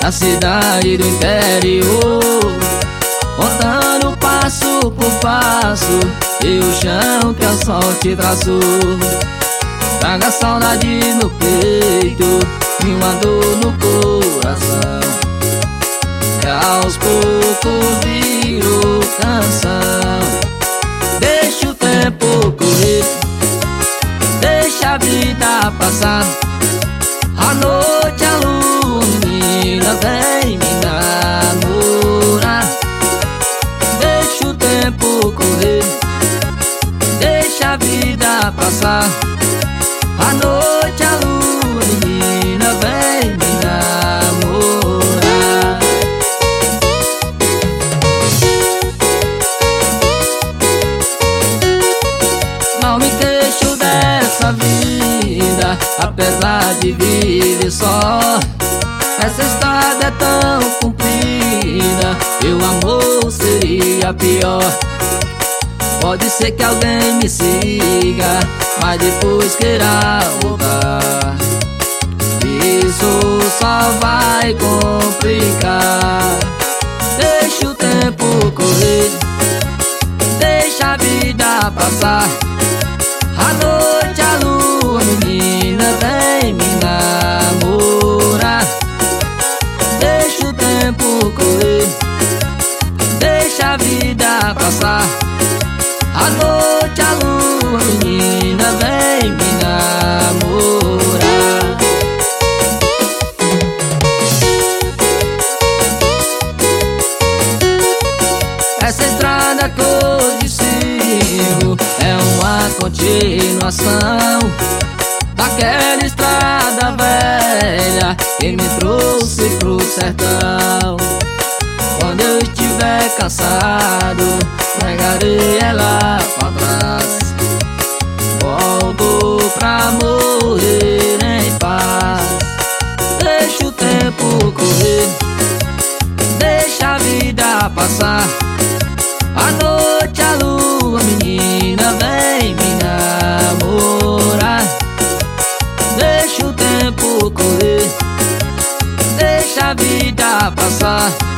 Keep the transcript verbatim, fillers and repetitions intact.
na cidade do interior, contando passo por passo e o chão que a sorte traçou. Traga saudade no peito e uma dor no coração, e aos poucos virou canção. Deixa o tempo correr, deixa a vida passar. À noite a lua, menina, vem me namorar. Deixa o tempo correr, deixa a vida passar. À noite a lua, menina, vem me namorar. Não me queixo dessa vida, apesar de viver só. Essa estrada é tão comprida, meu amor seria pior. Pode ser que alguém me siga, mas depois queira voltar. Isso só vai complicar. Deixa o tempo correr, deixa a vida passar. À noite a lua, menina, vem me namorar. Deixa o tempo correr, deixa a vida passar. À noite a lua, menina, vem me namorar. Essa estrada que hoje sigo é uma continuação daquela estrada velha que me trouxe pro sertão. Quando eu estiver cansado, pegarei ela pra trás, volto pra morrer em paz. Deixa o tempo correr, deixa a vida passar. À noite a lua, menina, vem me namorar. Deixa o tempo correr, deixa a vida passar.